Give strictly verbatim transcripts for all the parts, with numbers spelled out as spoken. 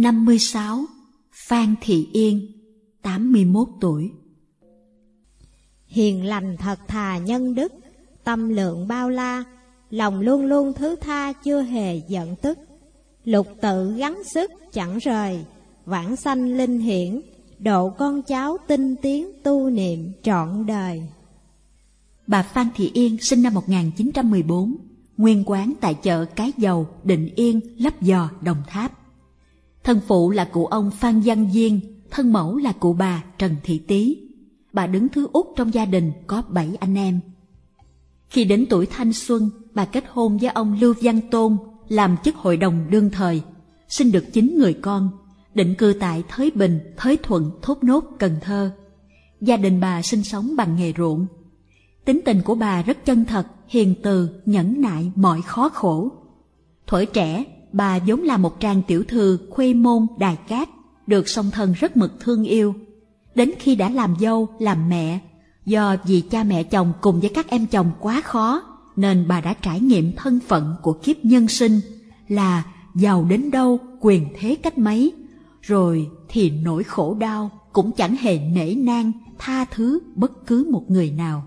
năm mươi sáu. Phan Thị Yên, tám mươi mốt tuổi. Hiền lành thật thà nhân đức, tâm lượng bao la, lòng luôn luôn thứ tha chưa hề giận tức. Lục tự gắng sức chẳng rời, vãng sanh linh hiển, độ con cháu tinh tiến tu niệm trọn đời. Bà Phan Thị Yên sinh năm một nghìn chín trăm mười bốn, nguyên quán tại chợ Cái Dầu, Định Yên, Lấp Vò, Đồng Tháp. Thân phụ là cụ ông Phan Văn Diên, thân mẫu là cụ bà Trần Thị Tý. Bà đứng thứ út trong gia đình có bảy anh em. Khi đến tuổi thanh xuân, bà kết hôn với ông Lưu Văn Tôn, làm chức hội đồng đương thời, sinh được chín người con, định cư tại Thới Bình, Thới Thuận, Thốt Nốt, Cần Thơ. Gia đình bà sinh sống bằng nghề ruộng. Tính tình của bà rất chân thật, hiền từ, nhẫn nại mọi khó khổ. Thuở trẻ, bà vốn là một trang tiểu thư Khuê Môn, Đài Cát, được song thân rất mực thương yêu. Đến khi đã làm dâu, làm mẹ, do vì cha mẹ chồng cùng với các em chồng quá khó, nên bà đã trải nghiệm thân phận của kiếp nhân sinh là giàu đến đâu, quyền thế cách mấy, rồi thì nỗi khổ đau cũng chẳng hề nể nang, tha thứ bất cứ một người nào.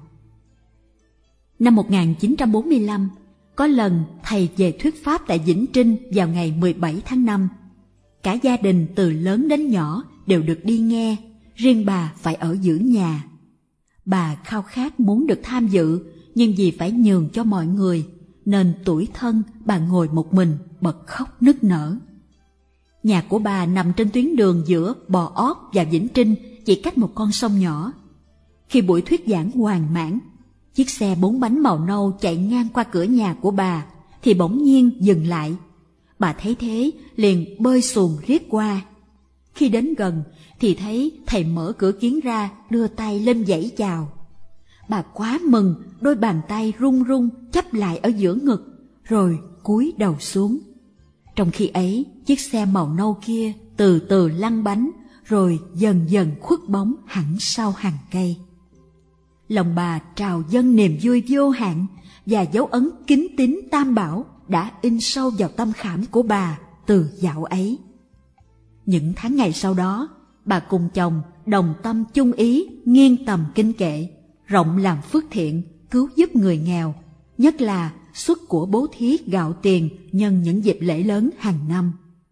Năm một nghìn chín trăm bốn mươi lăm, có lần thầy về thuyết pháp tại Vĩnh Trinh vào ngày mười bảy tháng năm. Cả gia đình từ lớn đến nhỏ đều được đi nghe, riêng bà phải ở giữ nhà. Bà khao khát muốn được tham dự, nhưng vì phải nhường cho mọi người, nên tủi thân bà ngồi một mình bật khóc nức nở. Nhà của bà nằm trên tuyến đường giữa Bò Ót và Vĩnh Trinh, chỉ cách một con sông nhỏ. Khi buổi thuyết giảng hoàn mãn, chiếc xe bốn bánh màu nâu chạy ngang qua cửa nhà của bà, thì bỗng nhiên dừng lại. Bà thấy thế, liền bơi xuồng riết qua. Khi đến gần, thì thấy thầy mở cửa kiến ra, đưa tay lên vẫy chào. Bà quá mừng, đôi bàn tay run run chắp lại ở giữa ngực, rồi cúi đầu xuống. Trong khi ấy, chiếc xe màu nâu kia từ từ lăn bánh, rồi dần dần khuất bóng hẳn sau hàng cây. Lòng bà trào dâng niềm vui vô hạn, và dấu ấn kính tín Tam Bảo đã in sâu vào tâm khảm của bà từ dạo ấy. Những tháng ngày sau đó, bà cùng chồng đồng tâm chung ý, nghiêng tầm kinh kệ, rộng làm phước thiện, cứu giúp người nghèo, nhất là xuất của bố thí gạo tiền nhân những dịp lễ lớn hàng năm.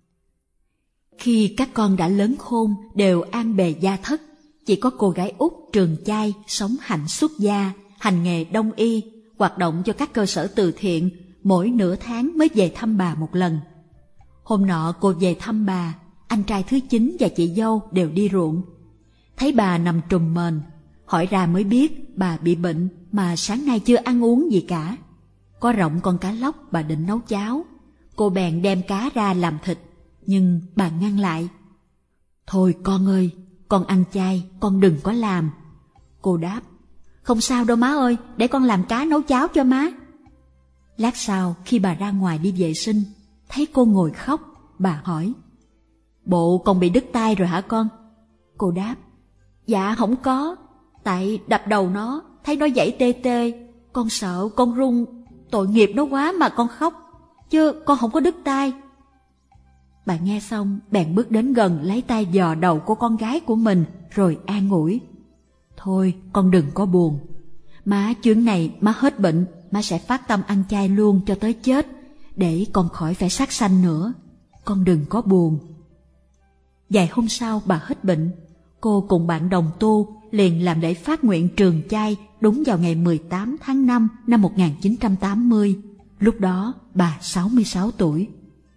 Khi các con đã lớn khôn, đều an bề gia thất, chỉ có cô gái út Trường Chai sống hạnh xuất gia, hành nghề đông y, hoạt động cho các cơ sở từ thiện, mỗi nửa tháng mới về thăm bà một lần. Hôm nọ cô về thăm bà, anh trai thứ chín và chị dâu đều đi ruộng. Thấy bà nằm trùm mền, hỏi ra mới biết bà bị bệnh mà sáng nay chưa ăn uống gì cả. Có rộng con cá lóc bà định nấu cháo, cô bèn đem cá ra làm thịt, nhưng bà ngăn lại. Thôi con ơi, con ăn chay, con đừng có làm. Cô đáp, không sao đâu má ơi, để con làm cá nấu cháo cho má. Lát sau, khi bà ra ngoài đi vệ sinh, thấy cô ngồi khóc, bà hỏi, bộ con bị đứt tay rồi hả con? Cô đáp, dạ không có, tại đập đầu nó, thấy nó giãy tê tê, con sợ, con run, tội nghiệp nó quá mà con khóc, chứ con không có đứt tay. Bà nghe xong, bèn bước đến gần lấy tay dò đầu của con gái của mình, rồi an ủi. Thôi, con đừng có buồn. Má chuyến này má hết bệnh, má sẽ phát tâm ăn chay luôn cho tới chết, để con khỏi phải sát sanh nữa. Con đừng có buồn. Vài hôm sau bà hết bệnh, cô cùng bạn đồng tu liền làm lễ phát nguyện trường chay đúng vào ngày mười tám tháng năm năm một nghìn chín trăm tám mươi. Lúc đó bà sáu mươi sáu tuổi.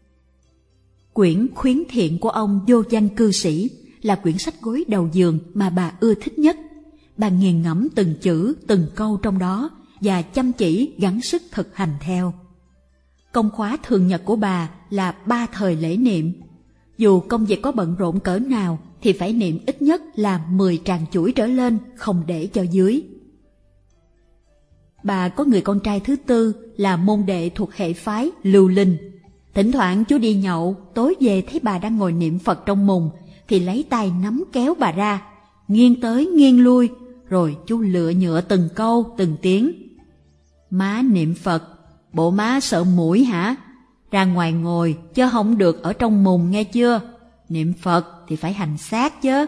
Quyển Khuyến Thiện của ông Vô Danh Cư Sĩ là quyển sách gối đầu giường mà bà ưa thích nhất. Bà nghiền ngẫm từng chữ, từng câu trong đó và chăm chỉ gắng sức thực hành theo. Công khóa thường nhật của bà là ba thời lễ niệm. Dù công việc có bận rộn cỡ nào thì phải niệm ít nhất là mười tràng chuỗi trở lên, không để cho dưới. Bà có người con trai thứ tư là môn đệ thuộc hệ phái Lưu Linh. Thỉnh thoảng chú đi nhậu, tối về thấy bà đang ngồi niệm Phật trong mùng, thì lấy tay nắm kéo bà ra, nghiêng tới nghiêng lui, rồi chú lựa nhựa từng câu, từng tiếng. Má niệm Phật, bộ má sợ muỗi hả? Ra ngoài ngồi, chứ không được ở trong mùng nghe chưa? Niệm Phật thì phải hành xác chứ.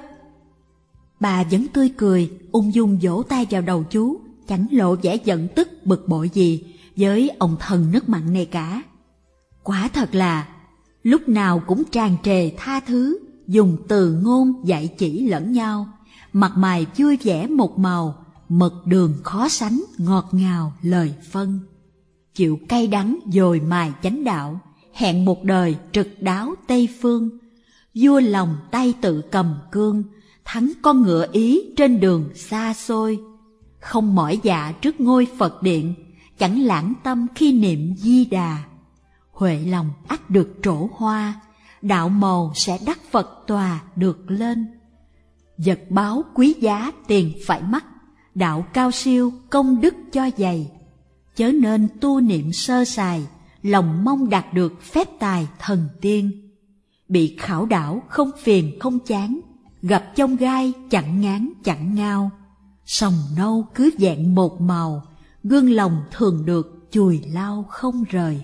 Bà vẫn tươi cười, ung dung vỗ tay vào đầu chú, chẳng lộ vẻ giận tức bực bội gì với ông thần nước mặn này cả. Quả thật là lúc nào cũng tràn trề tha thứ, dùng từ ngôn dạy chỉ lẫn nhau, mặt mày vui vẻ một màu, mật đường khó sánh ngọt ngào lời phân. Chịu cay đắng dồi mài chánh đạo, hẹn một đời trực đáo Tây Phương. Vua lòng tay tự cầm cương, thắng con ngựa Ý trên đường xa xôi. Không mỏi dạ trước ngôi Phật điện, chẳng lãng tâm khi niệm Di Đà. Huệ lòng ắt được trổ hoa, đạo màu sẽ đắc Phật tòa được lên. Vật báo quý giá tiền phải mắc, đạo cao siêu công đức cho dày. Chớ nên tu niệm sơ sài, lòng mong đạt được phép tài thần tiên. Bị khảo đảo không phiền không chán, gặp chông gai chẳng ngán chẳng ngao. Sòng nâu cứ vẹn một màu, gương lòng thường được chùi lau không rời.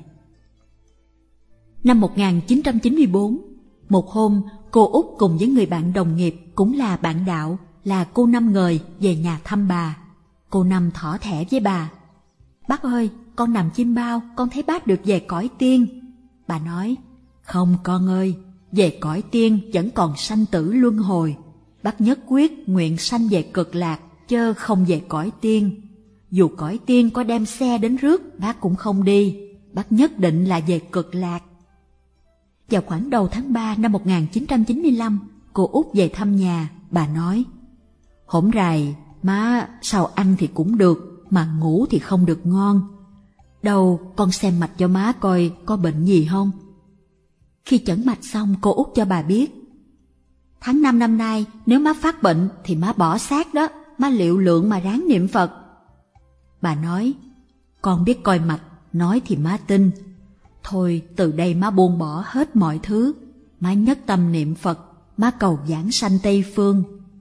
Năm một nghìn chín trăm chín mươi tư, một hôm cô Út cùng với người bạn đồng nghiệp cũng là bạn đạo là cô Năm Ngời về nhà thăm bà. Cô Năm thỏ thẻ với bà: "Bác ơi, con nằm chim bao, con thấy bác được về cõi tiên." Bà nói: "Không con ơi, về cõi tiên vẫn còn sanh tử luân hồi. Bác nhất quyết nguyện sanh về cực lạc, chớ không về cõi tiên. Dù cõi tiên có đem xe đến rước, bác cũng không đi. Bác nhất định là về cực lạc." Vào khoảng đầu tháng ba năm một nghìn chín trăm chín mươi lăm, cô Út về thăm nhà. Bà nói: "Hổm rày, má sao ăn thì cũng được, mà ngủ thì không được ngon. Đâu con xem mạch cho má coi có bệnh gì không." Khi chẩn mạch xong, cô Út cho bà biết: "Tháng năm năm nay nếu má phát bệnh thì má bỏ xác đó, má liệu lượng mà ráng niệm Phật." Bà nói: "Con biết coi mạch, nói thì má tin. Thôi từ đây má buông bỏ hết mọi thứ, má nhất tâm niệm Phật, má cầu giảng sanh Tây Phương."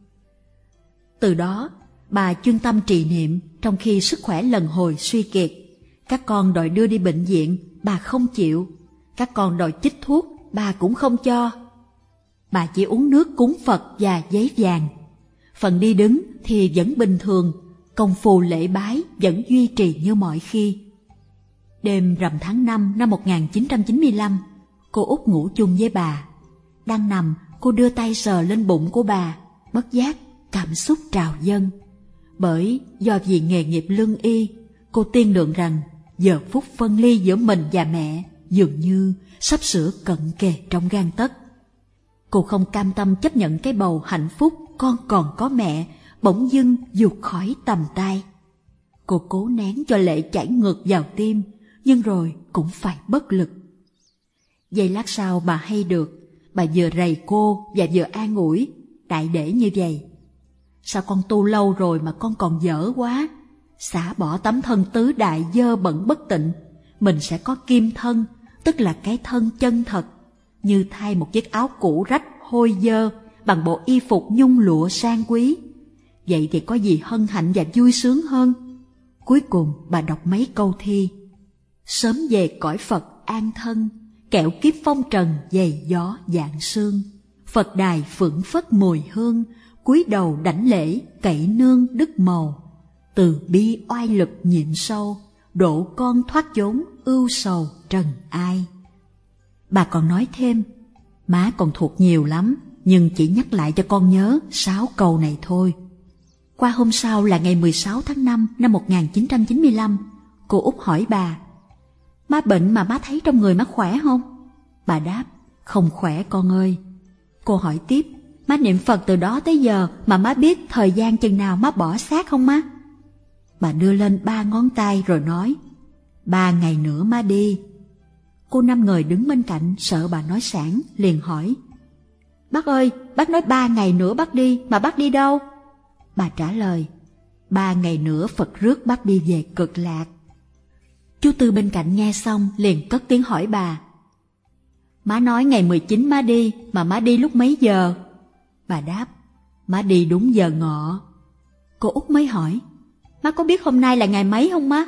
Từ đó bà chuyên tâm trì niệm, trong khi sức khỏe lần hồi suy kiệt. Các con đòi đưa đi bệnh viện, bà không chịu. Các con đòi chích thuốc, bà cũng không cho. Bà chỉ uống nước cúng Phật và giấy vàng. Phần đi đứng thì vẫn bình thường, công phu lễ bái vẫn duy trì như mọi khi. Đêm rằm tháng năm năm một nghìn chín trăm chín mươi lăm, cô Út ngủ chung với bà. Đang nằm, cô đưa tay sờ lên bụng của bà, bất giác cảm xúc trào dâng. Bởi do vì nghề nghiệp lương y, cô tiên lượng rằng giờ phút phân ly giữa mình và mẹ dường như sắp sửa cận kề trong gang tấc. Cô không cam tâm chấp nhận cái bầu hạnh phúc con còn có mẹ bỗng dưng vụt khỏi tầm tay. Cô cố nén cho lệ chảy ngược vào tim, nhưng rồi cũng phải bất lực. Giây lát sau bà hay được, bà vừa rầy cô và vừa an ủi, đại để như vậy: "Sao con tu lâu rồi mà con còn dở quá? Xả bỏ tấm thân tứ đại dơ bẩn bất tịnh, mình sẽ có kim thân, tức là cái thân chân thật, như thay một chiếc áo cũ rách hôi dơ bằng bộ y phục nhung lụa sang quý. Vậy thì có gì hân hạnh và vui sướng hơn?" Cuối cùng bà đọc mấy câu thi: "Sớm về cõi Phật an thân, kẻo kiếp phong trần dày gió dạng sương. Phật đài phượng phất mùi hương, cúi đầu đảnh lễ cậy nương đức màu. Từ bi oai lực nhiệm sâu, độ con thoát chốn ưu sầu trần ai." Bà còn nói thêm: "Má còn thuộc nhiều lắm, nhưng chỉ nhắc lại cho con nhớ sáu câu này thôi." Qua hôm sau là ngày mười sáu tháng năm năm một nghìn chín trăm chín mươi lăm, cô Út hỏi bà: "Má bệnh mà má thấy trong người má khỏe không?" Bà đáp: "Không khỏe con ơi." Cô hỏi tiếp: "Má niệm Phật từ đó tới giờ mà má biết thời gian chừng nào má bỏ xác không má?" Bà đưa lên ba ngón tay rồi nói: "Ba ngày nữa má đi." Cô Năm Ngời đứng bên cạnh sợ bà nói sảng, liền hỏi: "Bác ơi, bác nói ba ngày nữa bác đi, mà bác đi đâu?" Bà trả lời: "Ba ngày nữa Phật rước bác đi về cực lạc." Chú Tư bên cạnh nghe xong liền cất tiếng hỏi bà: "Má nói ngày mười chín má đi, mà má đi lúc mấy giờ?" Bà đáp: "Má đi đúng giờ ngọ." Cô Út mới hỏi: "Má có biết hôm nay là ngày mấy không má?"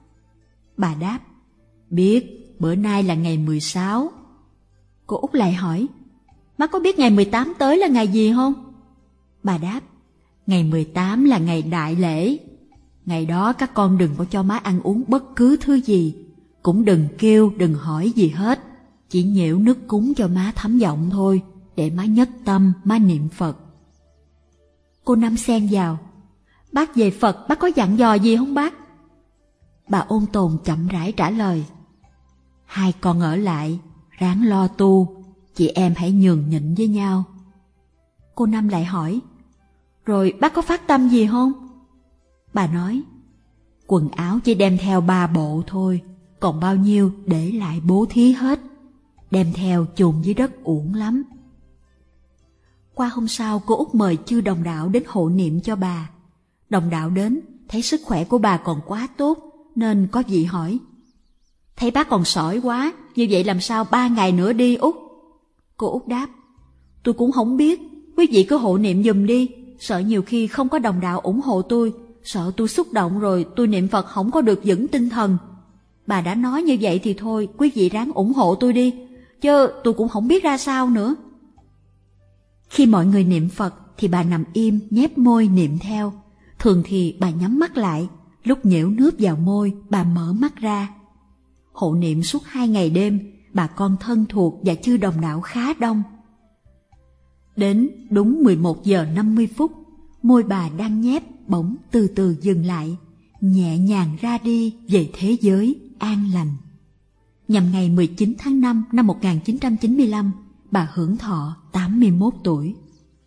Bà đáp: "Biết, bữa nay là ngày mười sáu." Cô Út lại hỏi: má có biết ngày mười tám tới là ngày gì không? Bà đáp, ngày mười tám là ngày đại lễ. Ngày đó các con đừng có cho má ăn uống bất cứ thứ gì, cũng đừng kêu, đừng hỏi gì hết. Chỉ nhễu nước cúng cho má thấm giọng thôi, để má nhất tâm, má niệm Phật. Cô Năm xen vào, bác về Phật, bác có dặn dò gì không bác? Bà ôn tồn chậm rãi trả lời, hai con ở lại, ráng lo tu, chị em hãy nhường nhịn với nhau. Cô Năm lại hỏi, rồi bác có phát tâm gì không? Bà nói, quần áo chỉ đem theo ba bộ thôi, còn bao nhiêu để lại bố thí hết, đem theo chôn dưới đất uổng lắm. Qua hôm sau, cô Út mời chư đồng đạo đến hộ niệm cho bà. Đồng đạo đến, thấy sức khỏe của bà còn quá tốt, nên có vị hỏi, thấy bác còn sỏi quá, như vậy làm sao ba ngày nữa đi Út? Cô Út đáp, tôi cũng không biết, quý vị cứ hộ niệm giùm đi, sợ nhiều khi không có đồng đạo ủng hộ tôi, sợ tôi xúc động rồi tôi niệm Phật không có được vững tinh thần. Bà đã nói như vậy thì thôi, quý vị ráng ủng hộ tôi đi, chứ tôi cũng không biết ra sao nữa. Khi mọi người niệm Phật thì bà nằm im nhép môi niệm theo. Thường thì bà nhắm mắt lại, lúc nhiễu nước vào môi bà mở mắt ra. Hộ niệm suốt hai ngày đêm, bà con thân thuộc và chư đồng đạo khá đông. Đến đúng mười một giờ năm mươi phút, môi bà đang nhép bỗng từ từ dừng lại, nhẹ nhàng ra đi về thế giới an lành. Nhằm ngày mười chín tháng năm năm một nghìn chín trăm chín mươi lăm, bà hưởng thọ tám mươi mốt tuổi.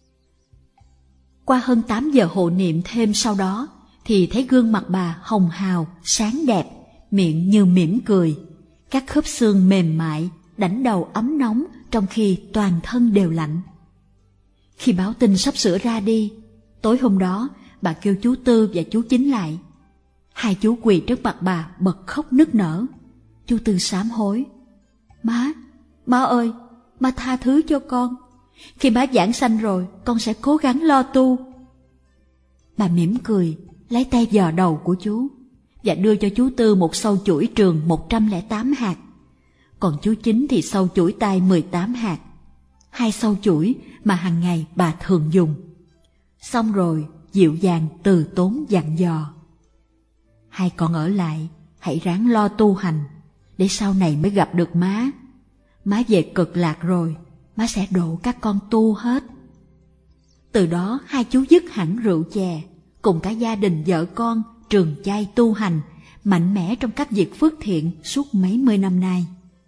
Qua hơn tám giờ hộ niệm thêm sau đó, thì thấy gương mặt bà hồng hào, sáng đẹp, miệng như mỉm cười, các khớp xương mềm mại, đảnh đầu ấm nóng trong khi toàn thân đều lạnh. Khi báo tin sắp sửa ra đi, tối hôm đó bà kêu chú Tư và chú Chính lại. Hai chú quỳ trước mặt bà bật khóc nức nở. Chú Tư sám hối, má, má ơi, má tha thứ cho con. Khi má giảng sanh rồi, con sẽ cố gắng lo tu. Bà mỉm cười, lấy tay vò đầu của chú và đưa cho chú Tư một sâu chuỗi trường một trăm lẻ tám hạt. Còn chú Chính thì sâu chuỗi tay mười tám hạt. Hai sâu chuỗi mà hàng ngày bà thường dùng. Xong rồi, dịu dàng từ tốn dặn dò, hai con ở lại, hãy ráng lo tu hành, để sau này mới gặp được má. Má về cực lạc rồi, má sẽ độ các con tu hết. Từ đó hai chú dứt hẳn rượu chè, cùng cả gia đình vợ con trường chay tu hành, mạnh mẽ trong các việc phước thiện suốt mấy mươi năm nay.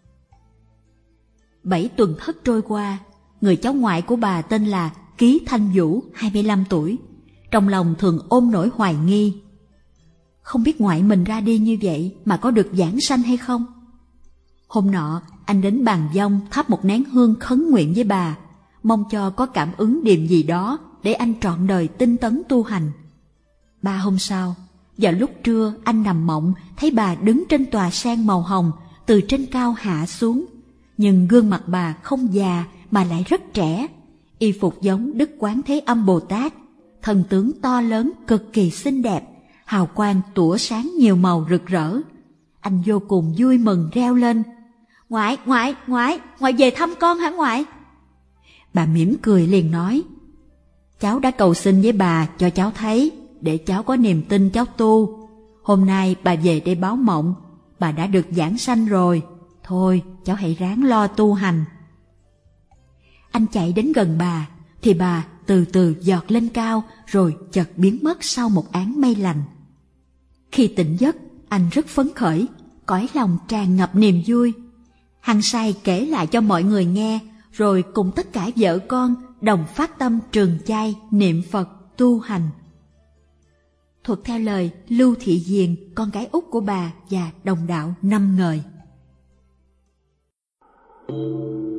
Bảy tuần thất trôi qua, người cháu ngoại của bà tên là Ký Thanh Vũ, hai mươi lăm tuổi, trong lòng thường ôm nỗi hoài nghi. Không biết ngoại mình ra đi như vậy mà có được vãng sanh hay không? Hôm nọ, anh đến bàn vong thắp một nén hương khấn nguyện với bà, mong cho có cảm ứng điềm gì đó để anh trọn đời tinh tấn tu hành. Ba hôm sau, vào lúc trưa anh nằm mộng thấy bà đứng trên tòa sen màu hồng từ trên cao hạ xuống, nhưng gương mặt bà không già mà lại rất trẻ, y phục giống Đức Quán Thế Âm Bồ Tát, thần tướng to lớn cực kỳ xinh đẹp, hào quang tủa sáng nhiều màu rực rỡ. Anh vô cùng vui mừng reo lên, ngoại, ngoại, ngoại, ngoại về thăm con hả ngoại? Bà mỉm cười liền nói, cháu đã cầu xin với bà cho cháu thấy, để cháu có niềm tin cháu tu. Hôm nay bà về đây báo mộng, bà đã được vãng sanh rồi, thôi cháu hãy ráng lo tu hành. Anh chạy đến gần bà, thì bà từ từ giọt lên cao rồi chợt biến mất sau một áng mây lành. Khi tỉnh giấc, anh rất phấn khởi, cõi lòng tràn ngập niềm vui. Hăng say kể lại cho mọi người nghe, rồi cùng tất cả vợ con đồng phát tâm trường chay, niệm Phật, tu hành. Thuật theo lời Lưu Thị Diền, con gái út của bà và đồng đạo Năm Ngời.